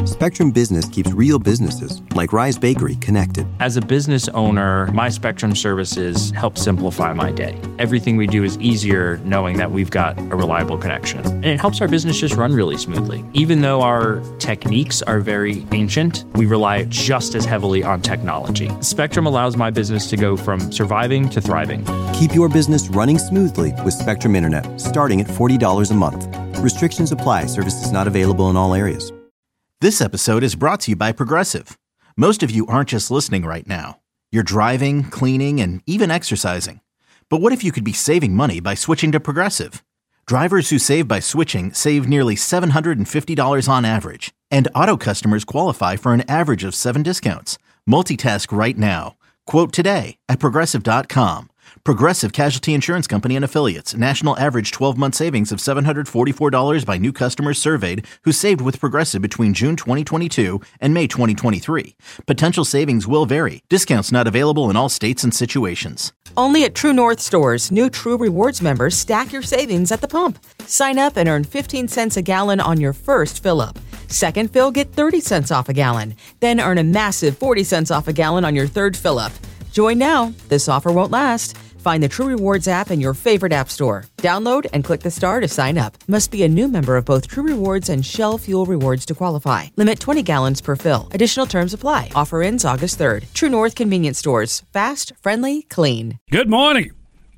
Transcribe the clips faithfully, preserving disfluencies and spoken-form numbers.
Spectrum Business keeps real businesses, like Rise Bakery, connected. As a business owner, my Spectrum services help simplify my day. Everything we do is easier knowing that we've got a reliable connection. And it helps our business just run really smoothly. Even though our techniques are very ancient, we rely just as heavily on technology. Spectrum allows my business to go from surviving to thriving. Keep your business running smoothly with Spectrum Internet, starting at forty dollars a month. Restrictions apply. Services not available in all areas. This episode is brought to you by Progressive. Most of you aren't just listening right now. You're driving, cleaning, and even exercising. But what if you could be saving money by switching to Progressive? Drivers who save by switching save nearly seven hundred fifty dollars on average. And auto customers qualify for an average of seven discounts. Multitask right now. Quote today at Progressive dot com. Progressive Casualty Insurance Company and Affiliates. National average twelve-month savings of seven hundred forty-four dollars by new customers surveyed who saved with Progressive between June twenty twenty-two and May twenty twenty-three. Potential savings will vary. Discounts not available in all states and situations. Only at True North stores, new True Rewards members stack your savings at the pump. Sign up and earn fifteen cents a gallon on your first fill-up. Second fill, get thirty cents off a gallon. Then earn a massive forty cents off a gallon on your third fill-up. Join now. This offer won't last. Find the True Rewards app in your favorite app store. Download and click the star to sign up. Must be a new member of both True Rewards and Shell Fuel Rewards to qualify. Limit twenty gallons per fill. Additional terms apply. Offer ends August third. True North Convenience Stores. Fast, friendly, clean. Good morning.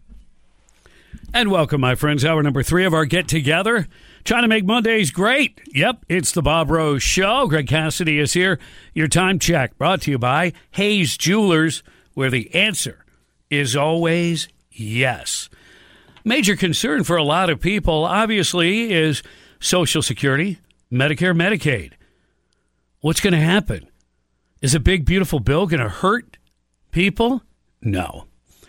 And welcome, my friends. Hour number three of our get-together. Trying to make Mondays great. Yep, it's the Bob Rose Show. Greg Cassidy is here. Your time check brought to you by Hayes Jewelers, where the answer is always yes. Major concern for a lot of people, obviously, is Social Security, Medicare, Medicaid. What's going to happen? Is a big, beautiful bill going to hurt people? No.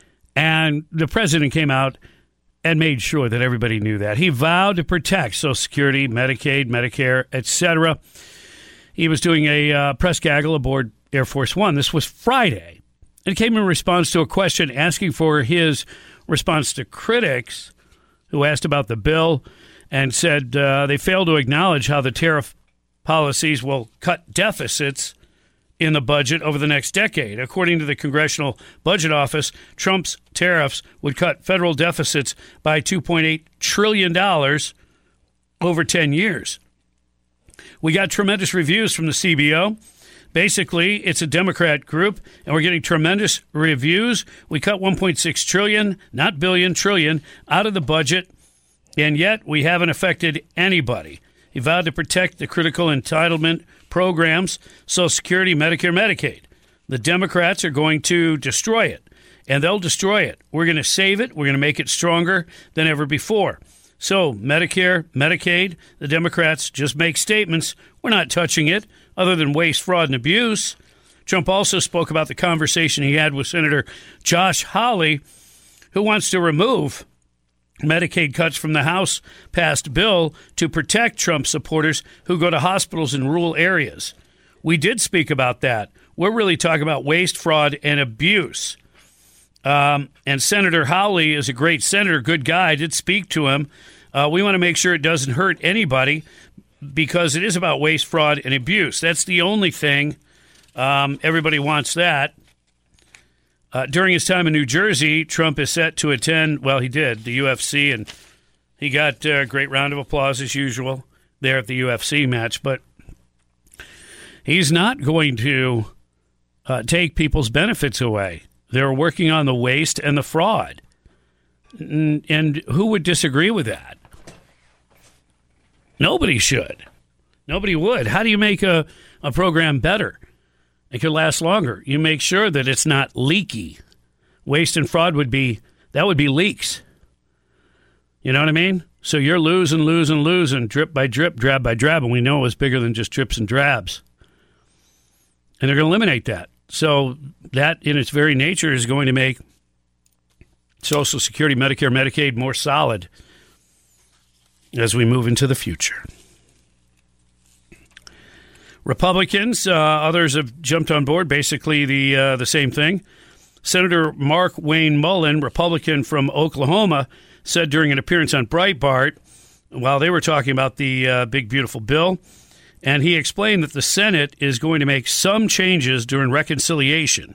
And the president came out and made sure that everybody knew that. He vowed to protect Social Security, Medicaid, Medicare, et cetera. He was doing a uh, press gaggle aboard Air Force One. This was Friday. It came in response to a question asking for his response to critics who asked about the bill and said uh, they failed to acknowledge how the tariff policies will cut deficits in the budget over the next decade. According to the Congressional Budget Office, Trump's tariffs would cut federal deficits by two point eight trillion dollars over ten years. We got tremendous reviews from the C B O. Basically, it's a Democrat group, and we're getting tremendous reviews. We cut one point six trillion dollars, not billion, trillion, out of the budget, and yet we haven't affected anybody. He vowed to protect the critical entitlement programs, Social Security, Medicare, Medicaid. The Democrats are going to destroy it, and they'll destroy it. We're going to save it. We're going to make it stronger than ever before. So, Medicare, Medicaid, the Democrats just make statements. We're not touching it, other than waste, fraud, and abuse. Trump also spoke about the conversation he had with Senator Josh Hawley, who wants to remove Medicaid cuts from the House-passed bill to protect Trump supporters who go to hospitals in rural areas. We did speak about that. We're really talking about waste, fraud, and abuse. Um, and Senator Hawley is a great senator, good guy. I did speak to him. Uh, we want to make sure it doesn't hurt anybody because it is about waste, fraud, and abuse. That's the only thing. Um, everybody wants that. Uh, during his time in New Jersey, Trump is set to attend, well, he did, the U F C, and he got a great round of applause as usual there at the U F C match. But he's not going to uh, take people's benefits away. They're working on the waste and the fraud. And, and who would disagree with that? Nobody should. Nobody would. How do you make a, a program better? It could last longer. You make sure that it's not leaky. Waste and fraud would be, that would be leaks. You know what I mean? So you're losing, losing, losing, drip by drip, drab by drab, and we know it was bigger than just drips and drabs. And they're going to eliminate that. So that, in its very nature, is going to make Social Security, Medicare, Medicaid more solid as we move into the future. Republicans, uh, others have jumped on board, basically the uh, the same thing. Senator Mark Wayne Mullen, Republican from Oklahoma, said during an appearance on Breitbart, while they were talking about the uh, big, beautiful bill, And he explained that the Senate is going to make some changes during reconciliation.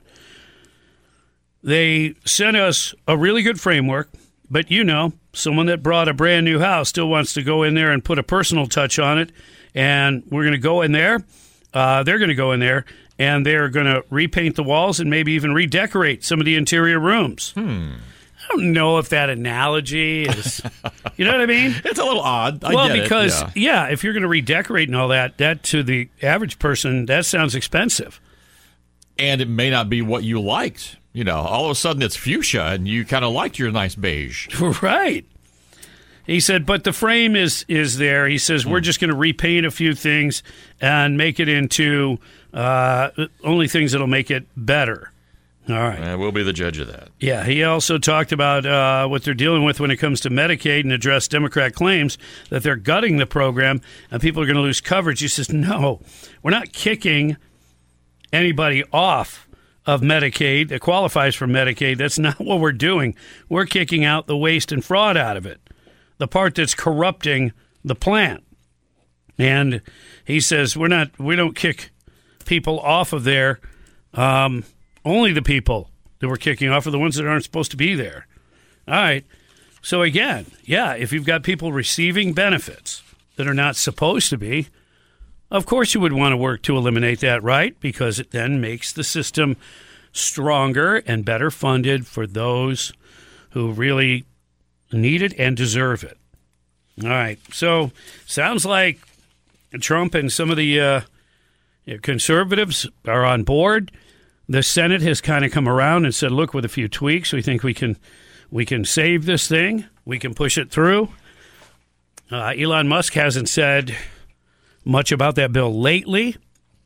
They sent us a really good framework, but you know, someone that brought a brand new house still wants to go in there and put a personal touch on it. And we're going to go in there. Uh, they're going to go in there, and they're going to repaint the walls and maybe even redecorate some of the interior rooms. Hmm. I don't know if that analogy is, you know what I mean? It's a little odd. I well, get because, it. Yeah. yeah, if you're going to redecorate and all that, that to the average person, that sounds expensive. And it may not be what you liked. You know, all of a sudden it's fuchsia, and you kind of liked your nice beige. Right. He said, but the frame is is there. He says, we're just going to repaint a few things and make it into uh, only things that'll make it better. All right. Uh, we'll be the judge of that. Yeah. He also talked about uh, what they're dealing with when it comes to Medicaid and addressed Democrat claims that they're gutting the program and people are going to lose coverage. He says, no, we're not kicking anybody off of Medicaid that qualifies for Medicaid. That's not what we're doing. We're kicking out the waste and fraud out of it, the part that's corrupting the plan. And he says we're not, we don't kick people off of there. Um, only the people that we're kicking off are the ones that aren't supposed to be there. All right. So again, yeah, if you've got people receiving benefits that are not supposed to be, of course you would want to work to eliminate that, right? Because it then makes the system stronger and better funded for those who really need it and deserve it. All right. So sounds like Trump and some of the uh, conservatives are on board. The Senate has kind of come around and said, look, with a few tweaks, we think we can we can save this thing. We can push it through. Uh, Elon Musk hasn't said much about that bill lately.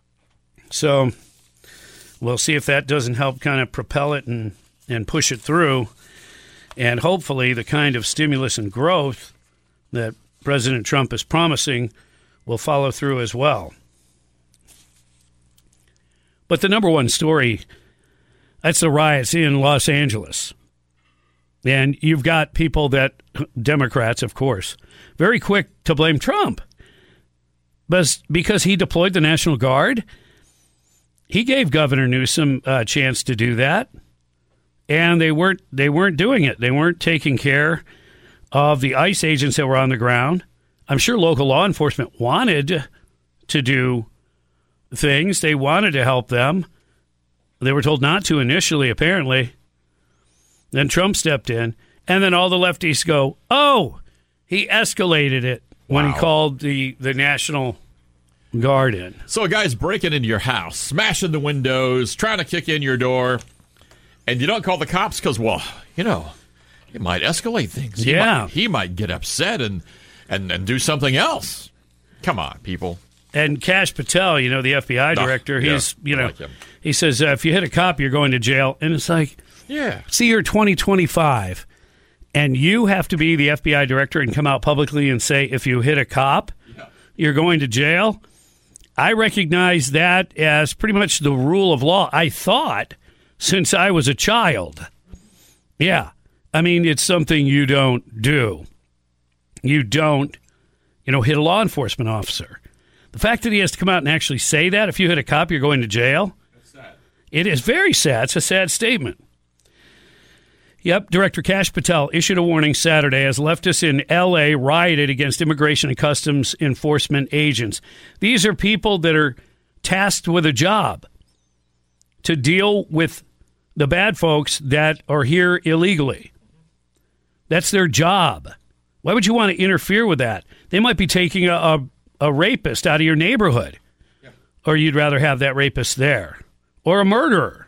So we'll see if that doesn't help kind of propel it and, and push it through. And hopefully the kind of stimulus and growth that President Trump is promising will follow through as well. But the number one story, that's the riots in Los Angeles. And you've got people that, Democrats, of course, very quick to blame Trump. But because he deployed the National Guard, he gave Governor Newsom a chance to do that. And they weren't they weren't doing it. They weren't taking care of the ICE agents that were on the ground. I'm sure local law enforcement wanted to do things. They wanted to help them. They were told not to initially, apparently. Then Trump stepped in. And then all the lefties go, oh, he escalated it when Wow. he called the, the National Guard in. So a guy's breaking into your house, smashing the windows, trying to kick in your door, and you don't call the cops because, well, you know, it might escalate things. He Yeah. Might, he might get upset and, and, and do something else. Come on, people. And Kash Patel, you know, the F B I Oh, director, yeah, he's, you I know, like him. he says, uh, if you hit a cop, you're going to jail. And it's like, Yeah. see, you're twenty twenty-five, and you have to be the F B I director and come out publicly and say, if you hit a cop, Yeah. you're going to jail. I recognize that as pretty much the rule of law, I thought, since I was a child. Yeah. I mean, it's something you don't do. You don't, you know, hit a law enforcement officer. The fact that he has to come out and actually say that, if you hit a cop, you're going to jail. That's sad. It is very sad. It's a sad statement. Yep, Director Kash Patel issued a warning Saturday as leftists in L A rioted against Immigration and Customs Enforcement agents. These are people that are tasked with a job to deal with the bad folks that are here illegally. That's their job. Why would you want to interfere with that? They might be taking a, a, a rapist out of your neighborhood, yeah. Or you'd rather have that rapist there, or a murderer.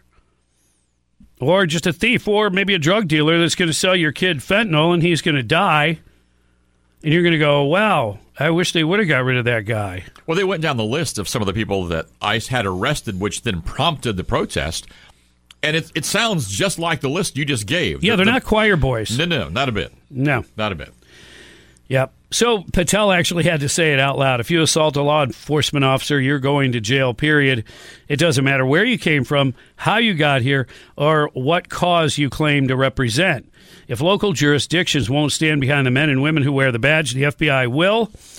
Or just a thief, or maybe a drug dealer that's going to sell your kid fentanyl and he's going to die. And you're going to go, wow, I wish they would have got rid of that guy. Well, they went down the list of some of the people that ICE had arrested, which then prompted the protest. And it, it sounds just like the list you just gave. Yeah, the, they're the, not choir boys. No, no, not a bit. No. Not a bit. Yep. So Patel actually had to say it out loud. If you assault a law enforcement officer, you're going to jail, period. It doesn't matter where you came from, how you got here, or what cause you claim to represent. If local jurisdictions won't stand behind the men and women who wear the badge, the F B I will.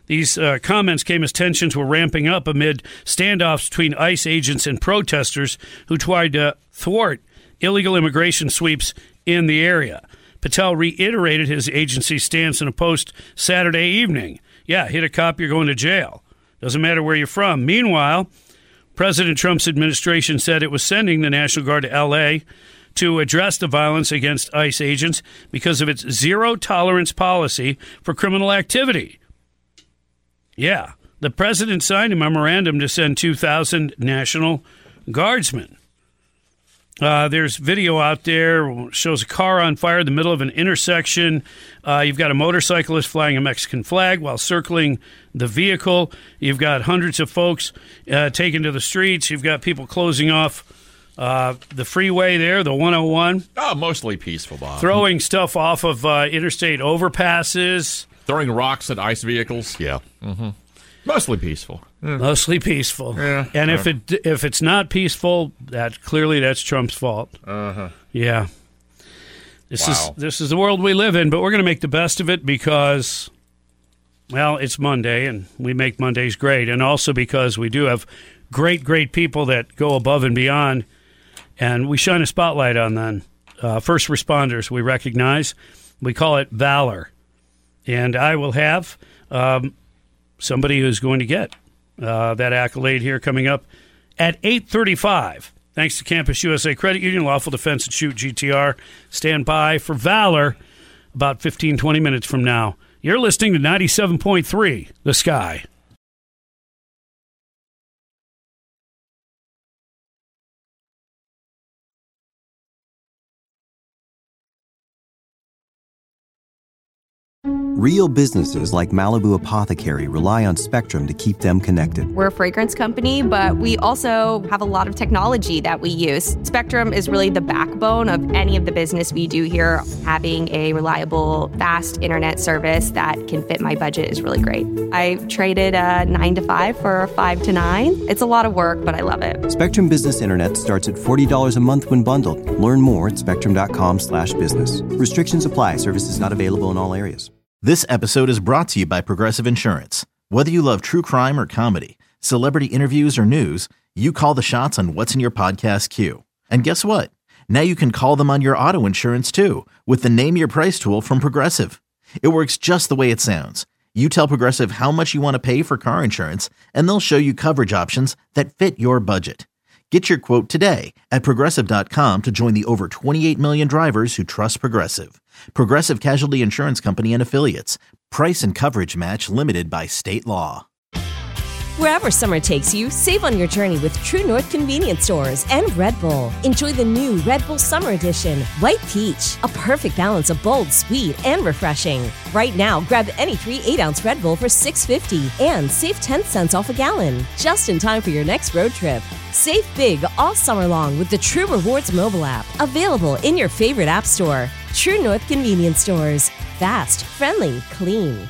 These uh, comments came as tensions were ramping up amid standoffs between ICE agents and protesters who tried to thwart illegal immigration sweeps in the area. Patel reiterated his agency's stance in a post Saturday evening. Yeah, hit a cop, you're going to jail. Doesn't matter where you're from. Meanwhile, President Trump's administration said it was sending the National Guard to L A to address the violence against ICE agents because of its zero-tolerance policy for criminal activity. Yeah, the president signed a memorandum to send two thousand National Guardsmen. Uh, there's video out there, shows a car on fire in the middle of an intersection. Uh, you've got a motorcyclist flying a Mexican flag while circling the vehicle. You've got hundreds of folks uh, taken to the streets. You've got people closing off uh, the freeway there, the one oh one. Oh, mostly peaceful, Bob. Throwing stuff off of uh, interstate overpasses. Throwing rocks at ICE vehicles. Yeah. Mm-hmm. Mostly peaceful. Yeah. Mostly peaceful. Yeah. And if it if it's not peaceful, that clearly that's Trump's fault. Uh-huh. Yeah. This wow. is this is the world we live in, but we're going to make the best of it because, well, it's Monday, and we make Mondays great, and also because we do have great, great people that go above and beyond, and we shine a spotlight on them. Uh, first responders we recognize. We call it Valor. And I will have um, somebody who's going to get uh, that accolade here coming up at eight thirty-five. Thanks to Campus U S A Credit Union, Lawful Defense and Shoot G T R. Stand by for Valor about fifteen, twenty minutes from now. You're listening to ninety-seven point three, The Sky. Real businesses like Malibu Apothecary rely on Spectrum to keep them connected. We're a fragrance company, but we also have a lot of technology that we use. Spectrum is really the backbone of any of the business we do here. Having a reliable, fast internet service that can fit my budget is really great. I've traded a nine to five for a five to nine. It's a lot of work, but I love it. Spectrum Business Internet starts at forty dollars a month when bundled. Learn more at spectrum.com slash business. Restrictions apply. Services not available in all areas. This episode is brought to you by Progressive Insurance. Whether you love true crime or comedy, celebrity interviews or news, you call the shots on what's in your podcast queue. And guess what? Now you can call them on your auto insurance too with the Name Your Price tool from Progressive. It works just the way it sounds. You tell Progressive how much you want to pay for car insurance, and they'll show you coverage options that fit your budget. Get your quote today at Progressive dot com to join the over twenty-eight million drivers who trust Progressive. Progressive Casualty Insurance Company and Affiliates. Price and coverage match limited by state law. Wherever summer takes you, save on your journey with True North Convenience Stores and Red Bull. Enjoy the new Red Bull Summer Edition, White Peach, a perfect balance of bold, sweet, and refreshing. Right now, grab any three eight-ounce Red Bull for six fifty and save ten cents off a gallon, just in time for your next road trip. Save big all summer long with the True Rewards mobile app, available in your favorite app store. True North Convenience Stores. Fast, friendly, clean.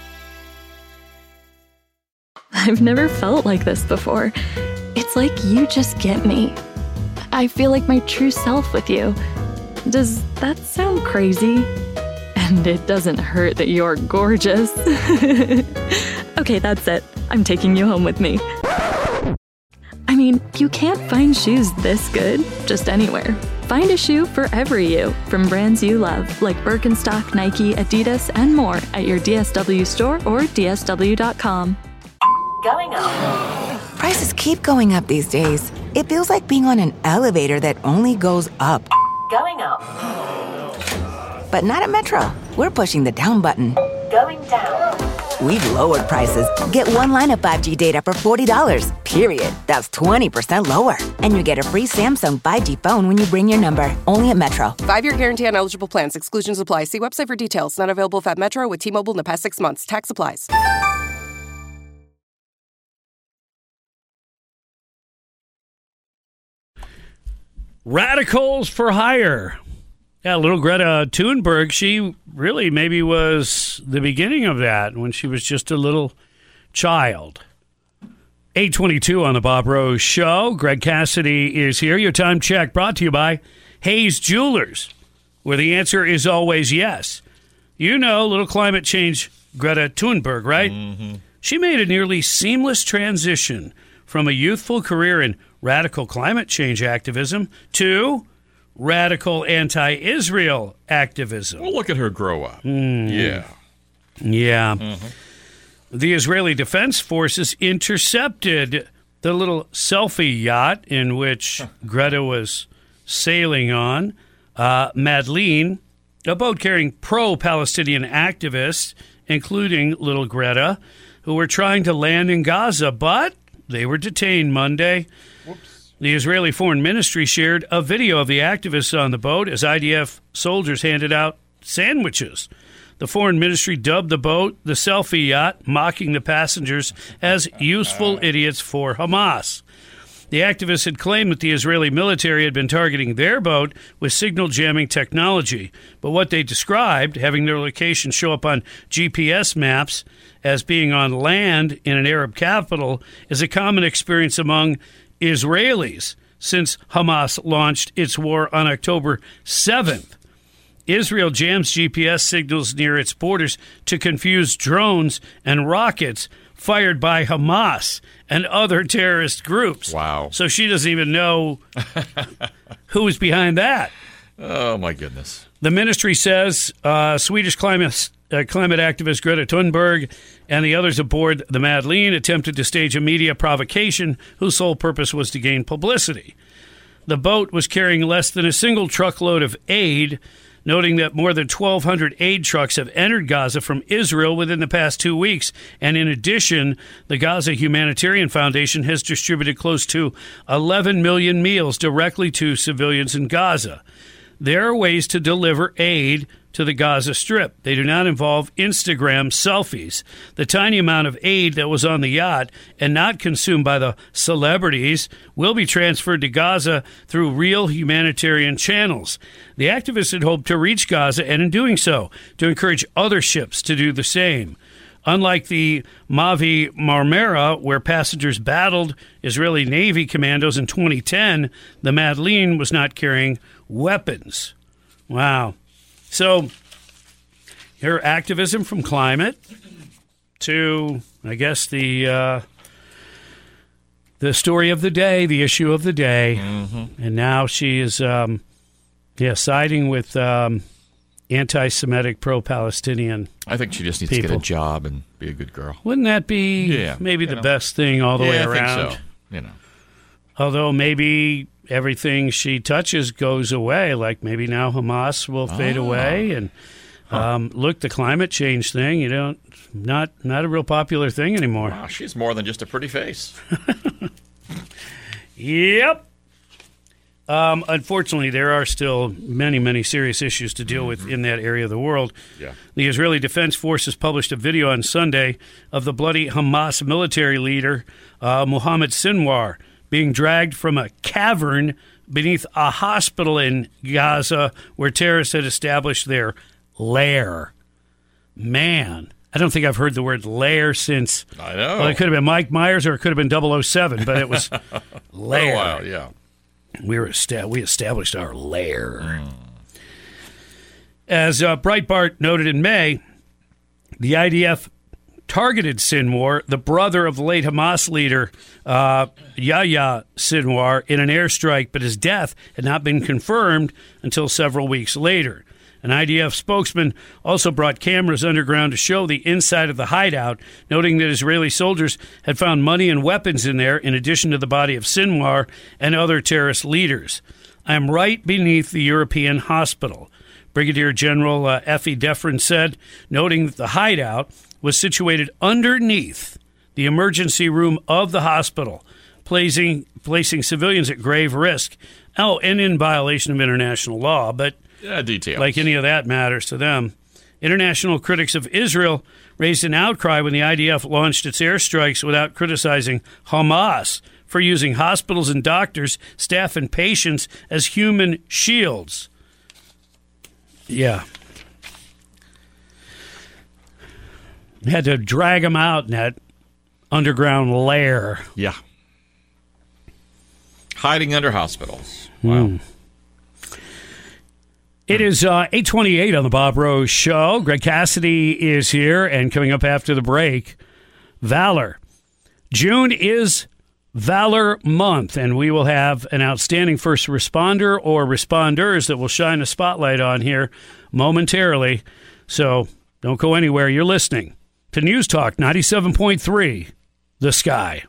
I've never felt like this before. It's like you just get me. I feel like my true self with you. Does that sound crazy? And it doesn't hurt that you're gorgeous. Okay, that's it. I'm taking you home with me. I mean, you can't find shoes this good just anywhere. Find a shoe for every you, from brands you love, like Birkenstock, Nike, Adidas, and more at your D S W store or D S W dot com. Going up. Prices keep going up these days. It feels like being on an elevator that only goes up. Going up. But not at Metro. We're pushing the down button. Going down. We've lowered prices. Get one line of five G data for forty dollars, period. That's twenty percent lower. And you get a free Samsung five G phone when you bring your number. Only at Metro. Five-year guarantee on eligible plans. Exclusions apply. See website for details. Not available at Metro with T-Mobile in the past six months. Tax applies. Radicals for hire. Yeah, little Greta Thunberg, she really maybe was the beginning of that when she was just a little child. eight twenty-two on the Bob Rose Show. Greg Cassidy is here. Your time check brought to you by Hayes Jewelers, where the answer is always yes. You know, little climate change Greta Thunberg, right? Mm-hmm. She made a nearly seamless transition from a youthful career in radical climate change activism to radical anti-Israel activism. Well, look at her grow up. Mm. Yeah. Yeah. Mm-hmm. The Israeli Defense Forces intercepted the little selfie yacht in which Greta was sailing on. Uh, Madeleine, a boat carrying pro-Palestinian activists, including little Greta, who were trying to land in Gaza, but they were detained Monday. Whoops. The Israeli Foreign Ministry shared a video of the activists on the boat as I D F soldiers handed out sandwiches. The Foreign Ministry dubbed the boat the selfie yacht, mocking the passengers as useful idiots for Hamas. The activists had claimed that the Israeli military had been targeting their boat with signal jamming technology, but what they described, having their location show up on G P S maps as being on land in an Arab capital, is a common experience among Israelis since Hamas launched its war on October seventh. Israel jams G P S signals near its borders to confuse drones and rockets fired by Hamas and other terrorist groups. Wow. So she doesn't even know who's behind that. Oh, my goodness. The ministry says uh, Swedish climate, uh, climate activist Greta Thunberg and the others aboard the Madeleine attempted to stage a media provocation whose sole purpose was to gain publicity. The boat was carrying less than a single truckload of aid, noting that more than twelve hundred aid trucks have entered Gaza from Israel within the past two weeks. And in addition, the Gaza Humanitarian Foundation has distributed close to eleven million meals directly to civilians in Gaza. There are ways to deliver aid to the Gaza Strip. They do not involve Instagram selfies. The tiny amount of aid that was on the yacht and not consumed by the celebrities will be transferred to Gaza through real humanitarian channels. The activists had hoped to reach Gaza and in doing so, to encourage other ships to do the same. Unlike the Mavi Marmara, where passengers battled Israeli Navy commandos in twenty ten, the Madeleine was not carrying weapons. Wow. So, her activism from climate to, I guess, the uh, the story of the day, the issue of the day. Mm-hmm. And now she is, um, yeah, siding with um, anti-Semitic, pro-Palestinian I think she just needs people. to get a job and be a good girl. Wouldn't that be Yeah, maybe the know. best thing all the yeah, way I around? think so. You know. Although maybe everything she touches goes away. Like maybe now Hamas will fade Oh. away. And um, look, the climate change thing, you don't, not not a real popular thing anymore. Wow, she's more than just a pretty face. Yep. Um, unfortunately, there are still many, many serious issues to deal with in that area of the world. Yeah. The Israeli Defense Forces published a video on Sunday of the bloody Hamas military leader, uh, Mohammed Sinwar, being dragged from a cavern beneath a hospital in Gaza where terrorists had established their lair. Man, I don't think I've heard the word lair since. I know. Well, it could have been Mike Myers or it could have been double oh seven, but it was lair. For a while, yeah. We were esta- we established our lair. Mm. As uh, Breitbart noted in May, the I D F targeted Sinwar, the brother of the late Hamas leader uh, Yahya Sinwar, in an airstrike, but his death had not been confirmed until several weeks later. An I D F spokesman also brought cameras underground to show the inside of the hideout, noting that Israeli soldiers had found money and weapons in there, in addition to the body of Sinwar and other terrorist leaders. I am right beneath the European hospital, Brigadier General uh, Effie Defrin said, noting that the hideout was situated underneath the emergency room of the hospital, placing, placing civilians at grave risk. Oh, and in violation of international law, but Yeah, details. like any of that matters to them. International critics of Israel raised an outcry when the I D F launched its airstrikes without criticizing Hamas for using hospitals and doctors, staff, and patients as human shields. Yeah. Had to drag them out in that underground lair. Yeah. Hiding under hospitals. Wow. Mm. It is uh, eight twenty-eight on the Bob Rose Show. Greg Cassidy is here, and coming up after the break, Valor. June is Valor Month, and we will have an outstanding first responder or responders that will shine a spotlight on here momentarily. So don't go anywhere. You're listening to News Talk ninety-seven point three, The Sky.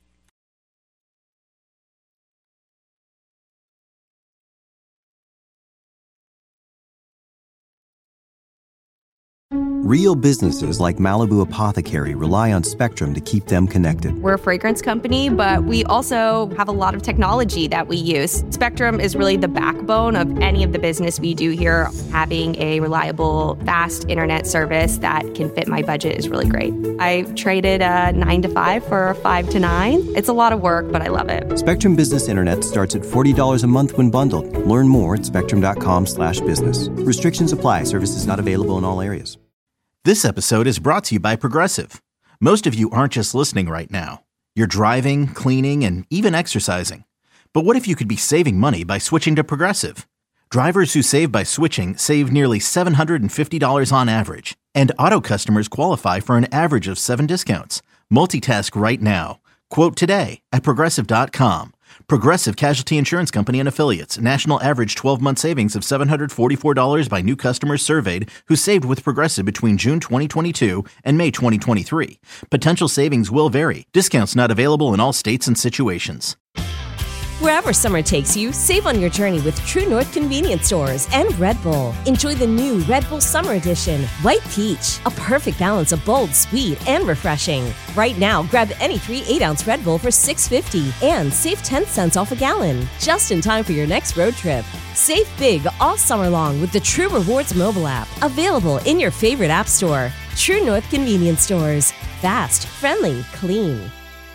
Real businesses like Malibu Apothecary rely on Spectrum to keep them connected. We're a fragrance company, but we also have a lot of technology that we use. Spectrum is really the backbone of any of the business we do here. Having a reliable, fast internet service that can fit my budget is really great. I traded a nine to five for a five to nine. It's a lot of work, but I love it. Spectrum Business Internet starts at forty dollars a month when bundled. Learn more at spectrum.com slash business. Restrictions apply. Services not available in all areas. This episode is brought to you by Progressive. Most of you aren't just listening right now. You're driving, cleaning, and even exercising. But what if you could be saving money by switching to Progressive? Drivers who save by switching save nearly seven hundred fifty dollars on average. And auto customers qualify for an average of seven discounts. Multitask right now. Quote today at Progressive dot com. Progressive Casualty Insurance Company and Affiliates. National average twelve-month savings of seven hundred forty-four dollars by new customers surveyed who saved with Progressive between June twenty twenty-two and May twenty twenty-three. Potential savings will vary. Discounts not available in all states and situations. Wherever summer takes you, save on your journey with True North Convenience Stores and Red Bull. Enjoy the new Red Bull Summer Edition, White Peach, a perfect balance of bold, sweet, and refreshing. Right now, grab any three eight-ounce Red Bull for six dollars and fifty cents and save ten cents off a gallon, just in time for your next road trip. Save big all summer long with the True Rewards mobile app, available in your favorite app store. True North Convenience Stores. Fast, friendly, clean.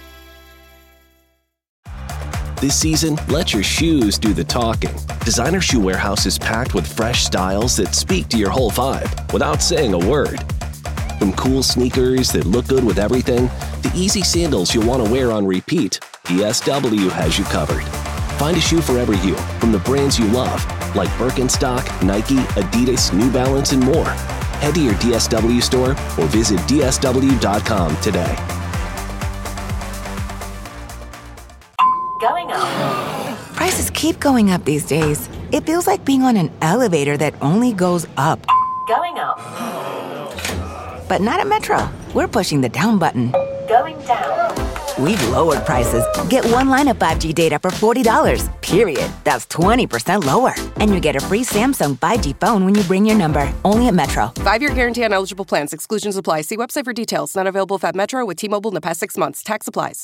This season, let your shoes do the talking. Designer Shoe Warehouse is packed with fresh styles that speak to your whole vibe without saying a word. From cool sneakers that look good with everything, to easy sandals you'll want to wear on repeat, D S W has you covered. Find a shoe for every you from the brands you love, like Birkenstock, Nike, Adidas, New Balance, and more. Head to your D S W store or visit D S W dot com today. Going up. Prices keep going up these days. It feels like being on an elevator that only goes up. Going up. But not at Metro. We're pushing the down button. Going down. We've lowered prices. Get one line of five G data for forty dollars, period. That's twenty percent lower. And you get a free Samsung five G phone when you bring your number. Only at Metro. Five-year guarantee on eligible plans. Exclusions apply. See website for details. Not available if at Metro with T-Mobile in the past six months. Tax applies.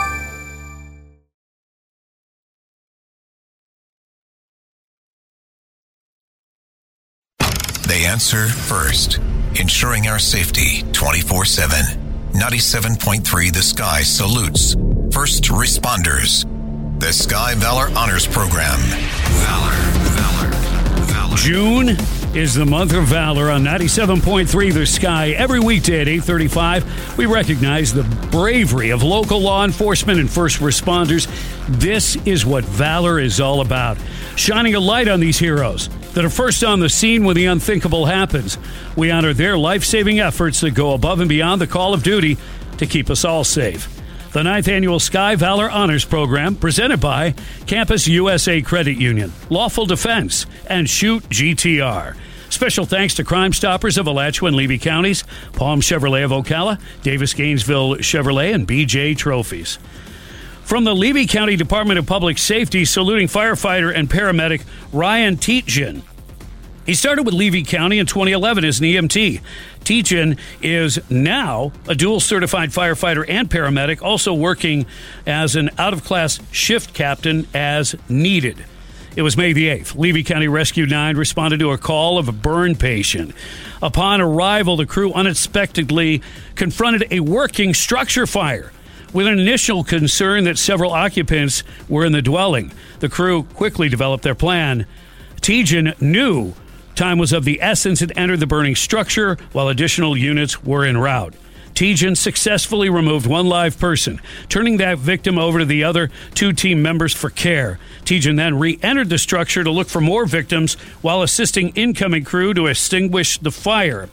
They answer first, ensuring our safety twenty-four seven. ninety-seven point three The Sky salutes first responders. The Sky Valor Honors Program. Valor, Valor, Valor. June is the month of Valor on ninety-seven point three The Sky. Every weekday at eight thirty-five, we recognize the bravery of local law enforcement and first responders. This is what Valor is all about. Shining a light on these heroes that are first on the scene when the unthinkable happens. We honor their life-saving efforts that go above and beyond the call of duty to keep us all safe. The ninth Annual Sky Valor Honors Program, presented by Campus U S A Credit Union, Lawful Defense, and Shoot G T R. Special thanks to Crime Stoppers of Alachua and Levy Counties, Palm Chevrolet of Ocala, Davis Gainesville Chevrolet, and B J Trophies. From the Levy County Department of Public Safety, saluting firefighter and paramedic Ryan Tietjen. He started with Levy County in twenty eleven as an E M T. Tietjen is now a dual certified firefighter and paramedic, also working as an out-of-class shift captain as needed. It was May the eighth. Levy County Rescue nine responded to a call of a burn patient. Upon arrival, the crew unexpectedly confronted a working structure fire. With an initial concern that several occupants were in the dwelling, the crew quickly developed their plan. Tietjen knew time was of the essence and entered the burning structure while additional units were en route. Tietjen successfully removed one live person, turning that victim over to the other two team members for care. Tietjen then re-entered the structure to look for more victims while assisting incoming crew to extinguish the fire.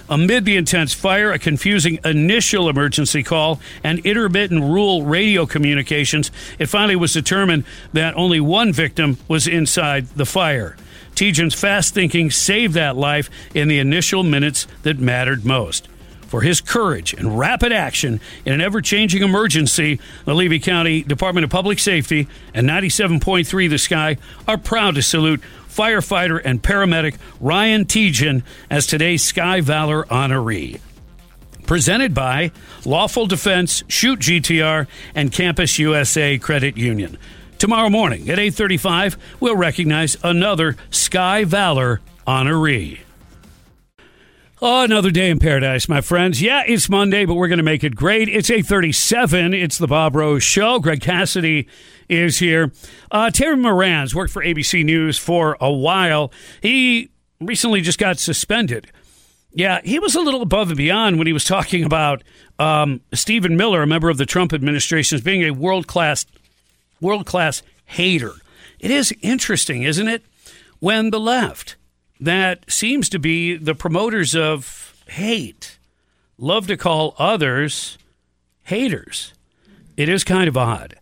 Amid the intense fire, a confusing initial emergency call, and intermittent rural radio communications, it finally was determined that only one victim was inside the fire. Tejan's fast thinking saved that life in the initial minutes that mattered most. For his courage and rapid action in an ever-changing emergency, the Levy County Department of Public Safety and ninety-seven point three The Sky are proud to salute firefighter and paramedic Ryan Tejan as today's Sky Valor honoree. Presented by Lawful Defense, Shoot G T R, and Campus U S A Credit Union. Tomorrow morning at eight thirty-five, we'll recognize another Sky Valor honoree. Oh, another day in paradise, my friends. Yeah, it's Monday, but we're going to make it great. It's eight thirty-seven. It's the Bob Rose Show. Greg Cassidy is here. Uh, Terry Moran's worked for A B C News for a while. He recently just got suspended. Yeah, he was a little above and beyond when he was talking about um, Stephen Miller, a member of the Trump administration, as being a world-class, world-class hater. It is interesting, isn't it, when the left, that seems to be the promoters of hate, love to call others haters. It is kind of odd.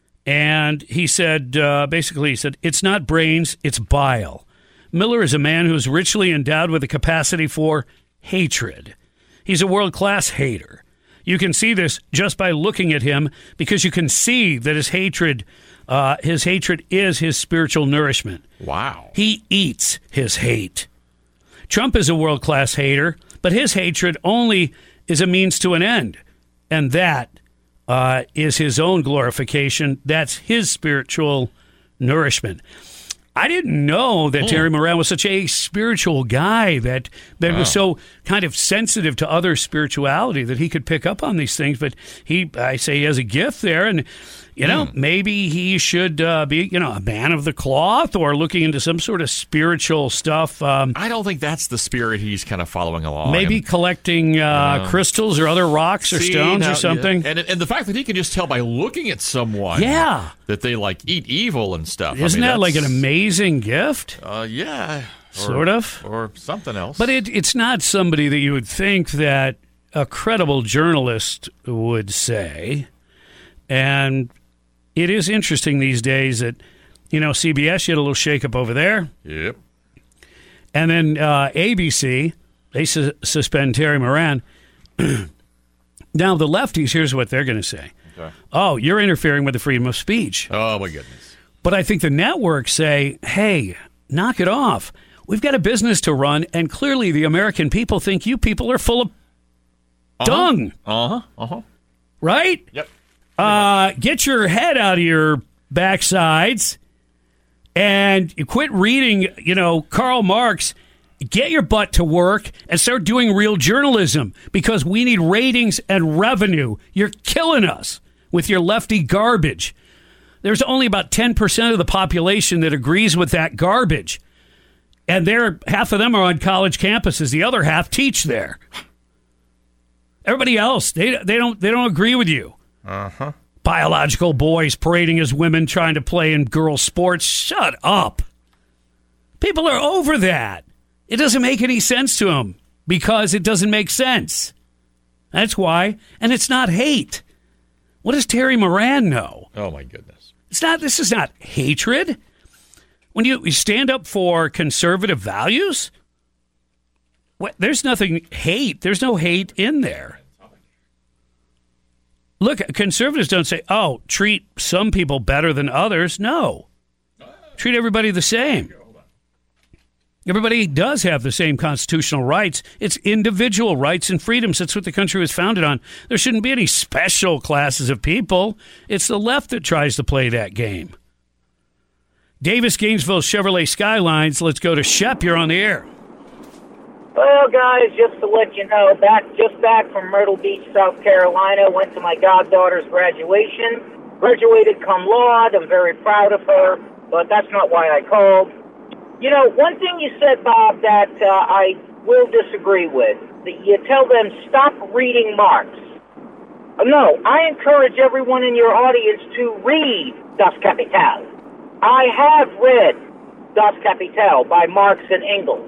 And he said, uh, basically, he said, it's not brains, it's bile. Miller is a man who is richly endowed with a capacity for hatred. He's a world-class hater. You can see this just by looking at him, because you can see that his hatred Uh, his hatred is his spiritual nourishment. Wow. He eats his hate. Trump is a world-class hater, but his hatred only is a means to an end. And that uh, is his own glorification. That's his spiritual nourishment. I didn't know that mm. Terry Moran was such a spiritual guy, that, that wow. was so kind of sensitive to other spirituality, that he could pick up on these things. But he, I say he has a gift there, and you know, mm. maybe he should uh, be, you know, a man of the cloth, or looking into some sort of spiritual stuff. Um, I don't think that's the spirit he's kind of following along. Maybe and, collecting uh, uh, crystals or other rocks or see, stones now, or something. Yeah. And and the fact that he can just tell by looking at someone yeah. that they, like, eat evil and stuff. Isn't I mean, that like an amazing gift? Uh, yeah. Or, sort of. Or something else. But it, it's not somebody that you would think that a credible journalist would say. And it is interesting these days that, you know, C B S, you had a little shakeup over there. Yep. And then uh, A B C, they su- suspend Terry Moran. Now, the lefties, here's what they're going to say. Okay. Oh, you're interfering with the freedom of speech. Oh, my goodness. But I think the networks say, hey, knock it off. We've got a business to run, and clearly the American people think you people are full of uh-huh. dung. Uh-huh. Uh-huh. Right? Yep. Uh, get your head out of your backsides and quit reading, you know, Karl Marx. Get your butt to work and start doing real journalism, because we need ratings and revenue. You're killing us with your lefty garbage. There's only about ten percent of the population that agrees with that garbage. And they're, half of them are on college campuses. The other half teach there. Everybody else, they they don't they don't agree with you. Uh-huh. Biological boys parading as women trying to play in girls' sports. Shut up. People are over that. It doesn't make any sense to them, because it doesn't make sense. That's why. And it's not hate. What does Terry Moran know? Oh, my goodness. It's not. This is not hatred. When you, you stand up for conservative values, what, there's nothing hate. There's no hate in there. Look, conservatives don't say, oh, treat some people better than others. No. Treat everybody the same. Everybody does have the same constitutional rights. It's individual rights and freedoms. That's what the country was founded on. There shouldn't be any special classes of people. It's the left that tries to play that game. Davis Gainesville Chevrolet Skylines. Let's go to Shep. You're on the air. Well, guys, just to let you know, back just back from Myrtle Beach, South Carolina, went to my goddaughter's graduation. Graduated cum laude. I'm very proud of her, but that's not why I called. You know, one thing you said, Bob, that uh, I will disagree with. That you tell them, stop reading Marx. Uh, no, I encourage everyone in your audience to read Das Kapital. I have read Das Kapital by Marx and Engels.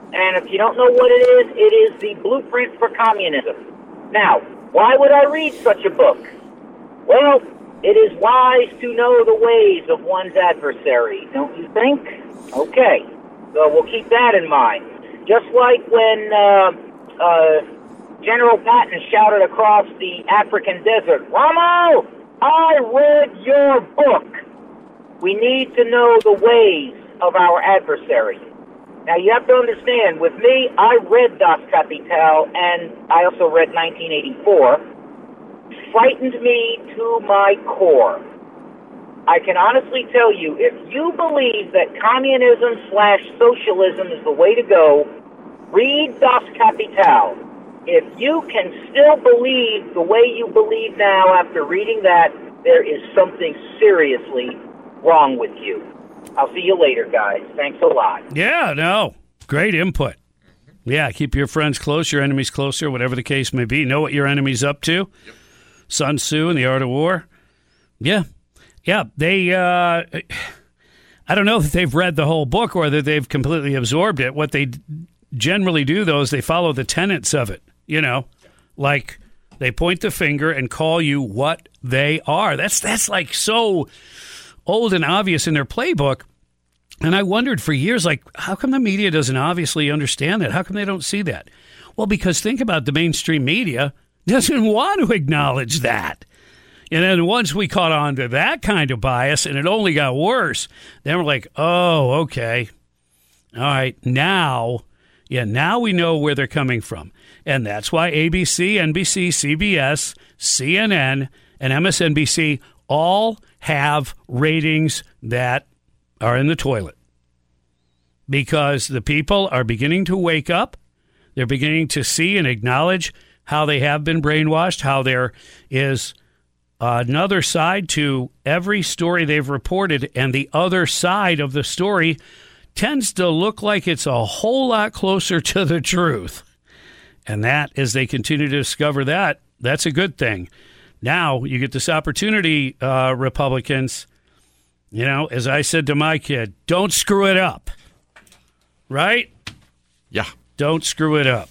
And if you don't know what it is, it is the blueprint for communism. Now, why would I read such a book? Well, it is wise to know the ways of one's adversary, don't you think? Okay, so we'll keep that in mind. Just like when uh, uh, General Patton shouted across the African desert, Rommel, I read your book. We need to know the ways of our adversary. Now, you have to understand, with me, I read Das Kapital, and I also read nineteen eighty-four. Frightened me to my core. I can honestly tell you, if you believe that communism slash socialism is the way to go, read Das Kapital. If you can still believe the way you believe now after reading that, there is something seriously wrong with you. I'll see you later, guys. Thanks a lot. Yeah, no. Great input. Yeah, keep your friends close, your enemies closer, whatever the case may be. Know what your enemy's up to. Yep. Sun Tzu and the Art of War. Yeah. Yeah, they, uh, I don't know if they've read the whole book or that they've completely absorbed it. What they generally do, though, is they follow the tenets of it, you know, like they point the finger and call you what they are. That's, that's like so old and obvious in their playbook. And I wondered for years, like, how come the media doesn't obviously understand that? How come they don't see that? Well, because think about the mainstream media doesn't want to acknowledge that. And then once we caught on to that kind of bias, and it only got worse, then we're like, oh, okay. All right, now, yeah, now we know where they're coming from. And that's why A B C, N B C, C B S, C N N, and M S N B C all have ratings that are in the toilet. Because the people are beginning to wake up. They're beginning to see and acknowledge how they have been brainwashed, how there is another side to every story they've reported, and the other side of the story tends to look like it's a whole lot closer to the truth. And that, as they continue to discover that, that's a good thing. Now you get this opportunity, uh, Republicans, you know, as I said to my kid, don't screw it up. Right? Yeah. Don't screw it up.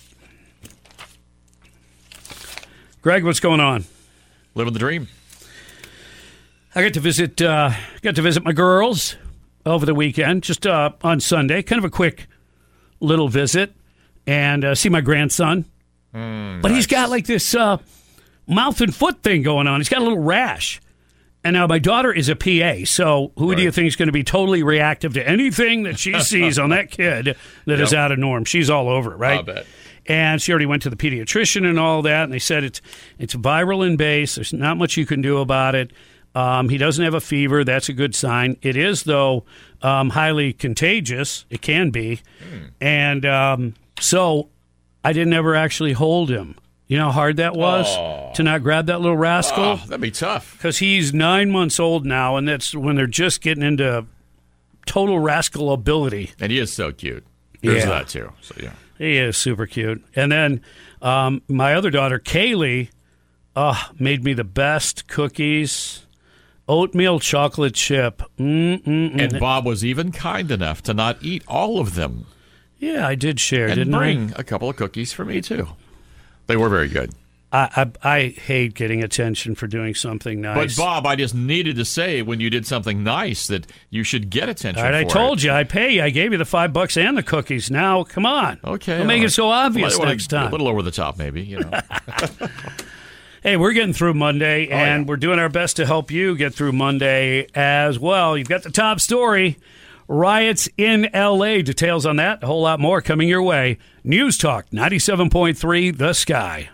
Greg, what's going on? Living the dream. I got to visit uh, got to visit my girls over the weekend, just uh, on Sunday. Kind of a quick little visit, and uh, see my grandson. Mm, but nice. He's got like this uh, mouth and foot thing going on. He's got a little rash. And now my daughter is a P A, so who right. do you think is going to be totally reactive to anything that she sees on that kid that yep. is out of norm? She's all over it, right? I'll bet. And she already went to the pediatrician and all that, and they said it's it's viral in base. There's not much you can do about it. Um, he doesn't have a fever. That's a good sign. It is, though, um, highly contagious. It can be. Mm. And um, so I didn't ever actually hold him. You know how hard that was oh. to not grab that little rascal? Oh, that'd be tough. Because he's nine months old now, and that's when they're just getting into total rascal ability. And he is so cute. There's yeah. that, too. So, yeah. He is super cute. And then um, my other daughter, Kaylee, uh, made me the best cookies. Oatmeal chocolate chip. Mm-mm-mm. And Bob was even kind enough to not eat all of them. Yeah, I did share, and didn't bring I? a couple of cookies for me, too. They were very good. I, I I hate getting attention for doing something nice. But, Bob, I just needed to say when you did something nice that you should get attention all right, for I told it. you. I pay you. I gave you the five bucks and the cookies. Now, come on. Okay. Don't make right. it so obvious well, next time. A little over the top, maybe. You know. Hey, we're getting through Monday, oh, and yeah. we're doing our best to help you get through Monday as well. You've got the top story. Riots in L A. Details on that, a whole lot more coming your way. News Talk ninety-seven point three, The Sky.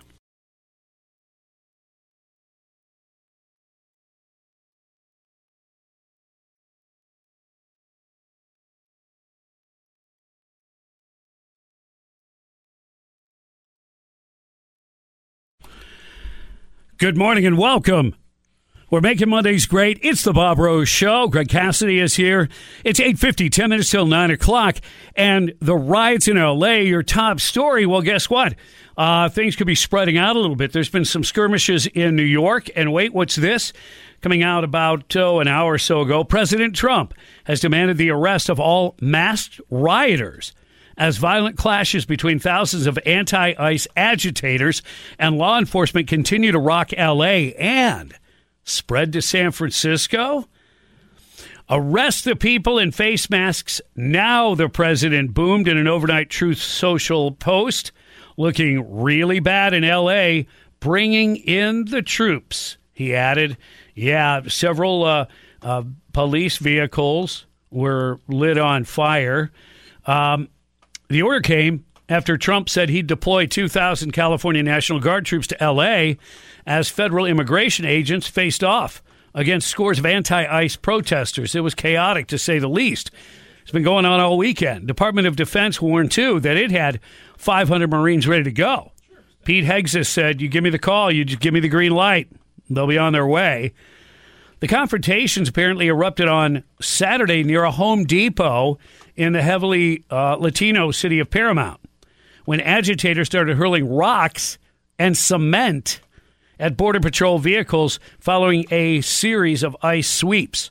Good morning and welcome. We're making Mondays great. It's the Bob Rose Show. Greg Cassidy is here. It's eight fifty, ten minutes till nine o'clock. And the riots in L A, your top story. Well, guess what? Uh, things could be spreading out a little bit. There's been some skirmishes in New York. And wait, what's this? Coming out about oh, an hour or so ago, President Trump has demanded the arrest of all masked rioters. as violent clashes between thousands of anti-ICE agitators and law enforcement continue to rock L A and spread to San Francisco. Arrest the people in face masks now, the president boomed in an overnight Truth Social post. Looking really bad in L A, bringing in the troops, he added. Yeah, several uh, uh, police vehicles were lit on fire. Um, the order came after Trump said he'd deploy two thousand California National Guard troops to L A as federal immigration agents faced off against scores of anti-ICE protesters. It was chaotic, to say the least. It's been going on all weekend. Department of Defense warned, too, that it had five hundred Marines ready to go. Pete Hegseth said, you give me the call, you just give me the green light. They'll be on their way. The confrontations apparently erupted on Saturday near a Home Depot in the heavily uh, Latino city of Paramount, when agitators started hurling rocks and cement at Border Patrol vehicles following a series of ICE sweeps.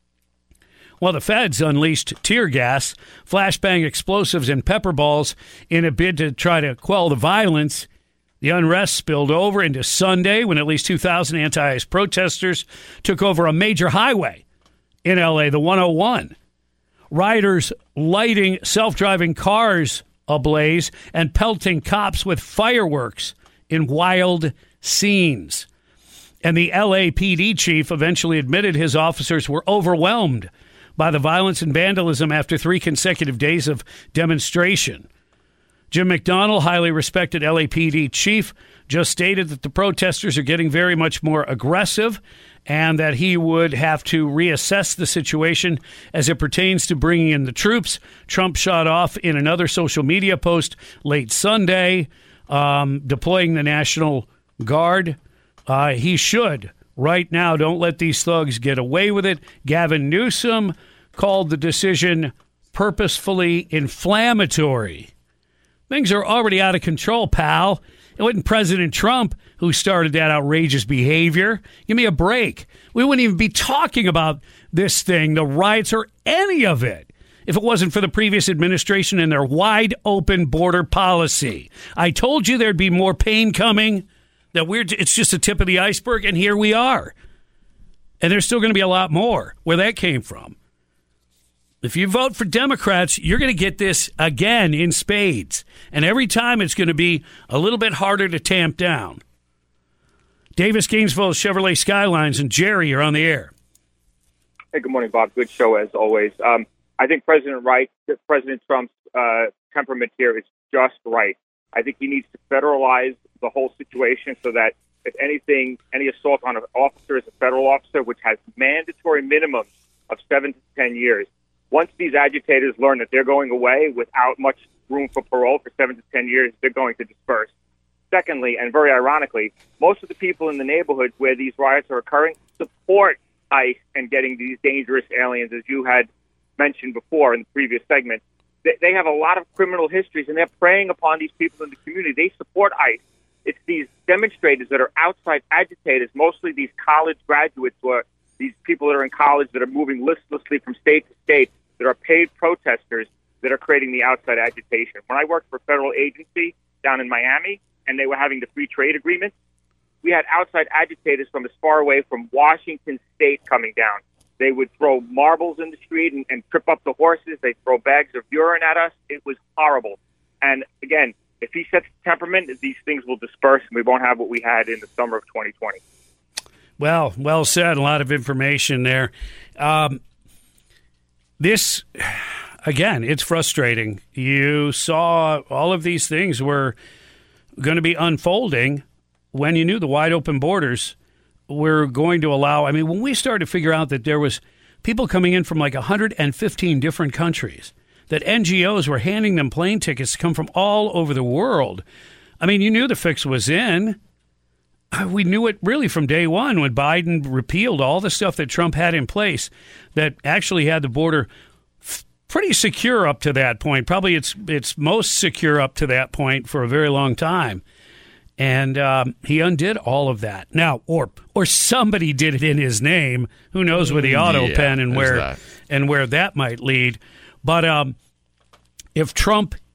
While the feds unleashed tear gas, flashbang explosives, and pepper balls in a bid to try to quell the violence, the unrest spilled over into Sunday when at least two thousand anti-ICE protesters took over a major highway in L A, the one oh one. Rioters lighting self-driving cars ablaze and pelting cops with fireworks in wild scenes. And the L A P D chief eventually admitted his officers were overwhelmed by the violence and vandalism after three consecutive days of demonstration. Jim McDonnell, highly respected L A P D chief, just stated that the protesters are getting very much more aggressive and that he would have to reassess the situation as it pertains to bringing in the troops. Trump shot off in another social media post late Sunday, um, deploying the National Guard. Uh, he should. Right now, don't let these thugs get away with it. Gavin Newsom called the decision purposefully inflammatory. Things are already out of control, pal. It wasn't President Trump who started that outrageous behavior. Give me a break. We wouldn't even be talking about this thing, the riots, or any of it, if it wasn't for the previous administration and their wide-open border policy. I told you there'd be more pain coming, that we're it's just the tip of the iceberg, and here we are. And there's still going to be a lot more where that came from. If you vote for Democrats, you're going to get this again in spades. And every time it's going to be a little bit harder to tamp down. Davis Gainesville, Chevrolet Skylines, and Jerry are on the air. Hey, good morning, Bob. Good show as always. Um, I think President right, President Trump's uh, temperament here is just right. I think he needs to federalize the whole situation so that if anything, any assault on an officer is a federal officer, which has mandatory minimums of seven to ten years. Once these agitators learn that they're going away without much room for parole for seven to ten years, they're going to disperse. Secondly, and very ironically, most of the people in the neighborhoods where these riots are occurring support ICE and getting these dangerous aliens, as you had mentioned before in the previous segment. They have a lot of criminal histories, and they're preying upon these people in the community. They support ICE. It's these demonstrators that are outside agitators, mostly these college graduates or these people that are in college that are moving listlessly from state to state, that are paid protesters that are creating the outside agitation. When I worked for a federal agency down in Miami and they were having the free trade agreement, we had outside agitators from as far away from Washington State coming down. They would throw marbles in the street and, and trip up the horses. They'd throw bags of urine at us. It was horrible. And again, if he sets the temperament, these things will disperse and we won't have what we had in the summer of twenty twenty. Well, well said. A lot of information there. Um, this, again, it's frustrating. You saw all of these things were going to be unfolding when you knew the wide open borders were going to allow. I mean, when we started to figure out that there was people coming in from like one hundred fifteen different countries, that N G Os were handing them plane tickets to come from all over the world. I mean, you knew the fix was in. We knew it really from day one when Biden repealed all the stuff that Trump had in place that actually had the border f- pretty secure up to that point. Probably it's it's most secure up to that point for a very long time. And um, he undid all of that. Now, or or somebody did it in his name. Who knows with the auto yeah, pen and where that. and where that might lead. But um, if Trump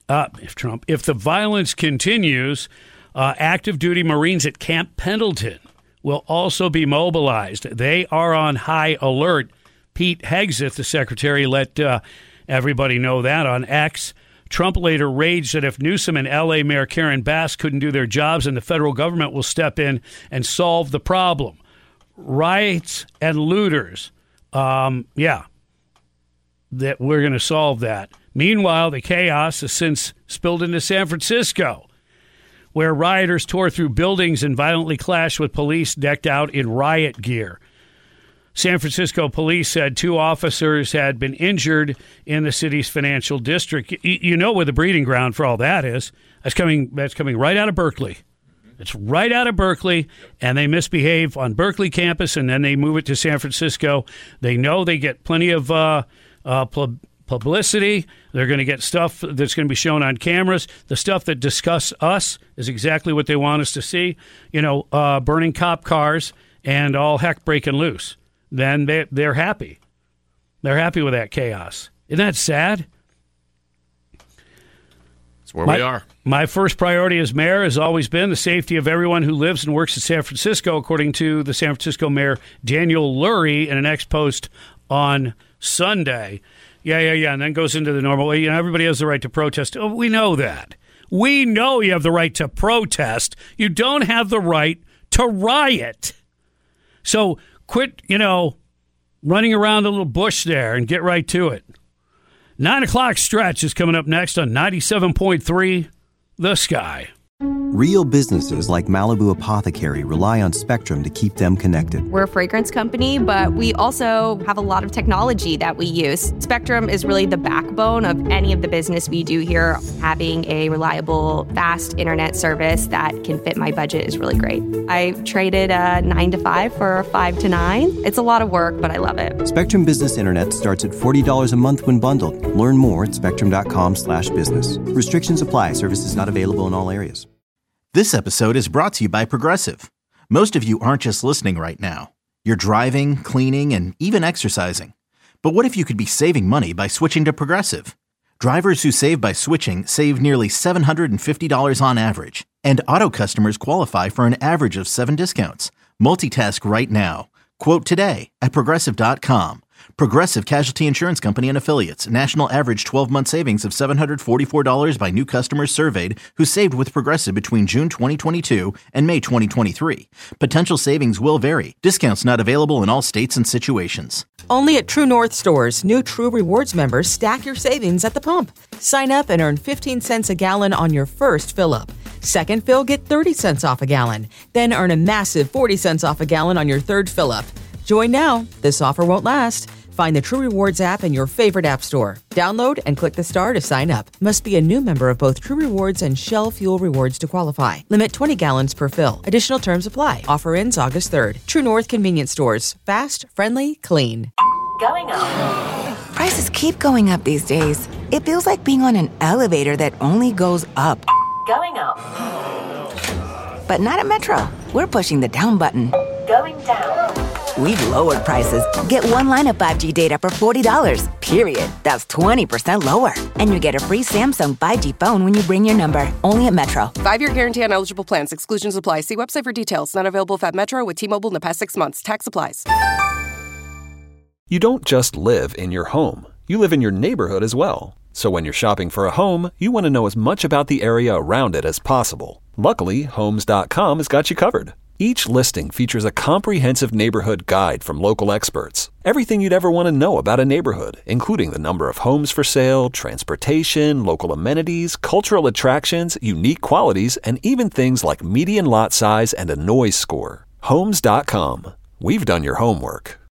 uh, if Trump, if the violence continues, uh, active duty Marines at Camp Pendleton will also be mobilized. They are on high alert. Pete Hegseth, the secretary, let uh, everybody know that on X. Trump later raged that if Newsom and L A Mayor Karen Bass couldn't do their jobs, and the federal government will step in and solve the problem. Riots and looters, um, yeah, that we're going to solve that. Meanwhile, the chaos has since spilled into San Francisco, where rioters tore through buildings and violently clashed with police decked out in riot gear. San Francisco police said two officers had been injured in the city's financial district. You, you know where the breeding ground for all that is. That's coming, that's coming right out of Berkeley. It's right out of Berkeley, and they misbehave on Berkeley campus, and then they move it to San Francisco. They know they get plenty of uh, uh, pub- publicity. They're going to get stuff that's going to be shown on cameras. The stuff that discuss us is exactly what they want us to see. You know, uh, burning cop cars and all heck breaking loose. Then they, they're happy. They're happy with that chaos. Isn't that sad? That's where my, we are. My first priority as mayor has always been the safety of everyone who lives and works in San Francisco, according to the San Francisco Mayor Daniel Lurie in an ex-post on Sunday. Yeah, yeah, yeah, and then goes into the normal way. You know, everybody has the right to protest. Oh, we know that. We know you have the right to protest. You don't have the right to riot. So quit, you know, running around the little bush there and get right to it. Nine o'clock stretch is coming up next on ninety-seven point three The Sky. Real businesses like Malibu Apothecary rely on Spectrum to keep them connected. We're a fragrance company, but we also have a lot of technology that we use. Spectrum is really the backbone of any of the business we do here. Having a reliable, fast internet service that can fit my budget is really great. I traded a nine to five for a five to nine. It's a lot of work, but I love it. Spectrum Business Internet starts at forty dollars a month when bundled. Learn more at spectrum.com slash business. Restrictions apply. Services not available in all areas. This episode is brought to you by Progressive. Most of you aren't just listening right now. You're driving, cleaning, and even exercising. But what if you could be saving money by switching to Progressive? Drivers who save by switching save nearly seven hundred fifty dollars on average. And auto customers qualify for an average of seven discounts. Multitask right now. Quote today at Progressive dot com. Progressive Casualty Insurance Company and Affiliates. National average twelve-month savings of seven hundred forty-four dollars by new customers surveyed who saved with Progressive between June twenty twenty-two and May twenty twenty-three. Potential savings will vary. Discounts not available in all states and situations. Only at True North stores, new True Rewards members stack your savings at the pump. Sign up and earn fifteen cents a gallon on your first fill-up. Second fill, get thirty cents off a gallon. Then earn a massive forty cents off a gallon on your third fill-up. Join now. This offer won't last. Find the True Rewards app in your favorite app store. Download and click the star to sign up. Must be a new member of both True Rewards and Shell Fuel Rewards to qualify. Limit twenty gallons per fill. Additional terms apply. Offer ends August third. True North Convenience Stores. Fast, friendly, clean. Going up. Prices keep going up these days. It feels like being on an elevator that only goes up. Going up. But not at Metro. We're pushing the down button. Going down. We've lowered prices. Get one line of five G data for forty dollars, period. That's twenty percent lower. And you get a free Samsung five G phone when you bring your number. Only at Metro. Five-year guarantee on eligible plans. Exclusions apply. See website for details. Not available if at Metro with T-Mobile in the past six months. Tax applies. You don't just live in your home. You live in your neighborhood as well. So when you're shopping for a home, you want to know as much about the area around it as possible. Luckily, Homes dot com has got you covered. Each listing features a comprehensive neighborhood guide from local experts. Everything you'd ever want to know about a neighborhood, including the number of homes for sale, transportation, local amenities, cultural attractions, unique qualities, and even things like median lot size and a noise score. Homes dot com. We've done your homework.